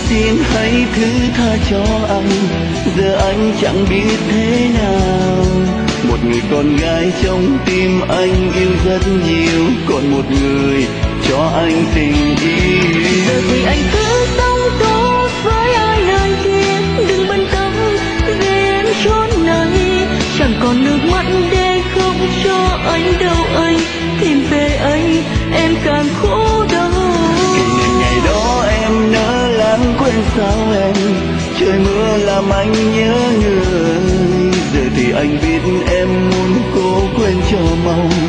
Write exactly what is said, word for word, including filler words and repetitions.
xin hãy thứ tha cho anh, giờ anh chẳng biết thế nào. Một người con gái trong tim anh yêu rất nhiều, còn một người cho anh tình yêu. Giờ thì anh cứ sống tốt với ai nơi kia, đừng bận tâm về em chốn này. Chẳng còn nước mắt để khóc cho anh đâu anh, tìm về anh em càng khổ đau. Kỷ niệm ngày đó em nỡ lãng quên sao em, trời mưa làm anh nhớ người. Giờ thì anh biết em muốn cố quên cho mau,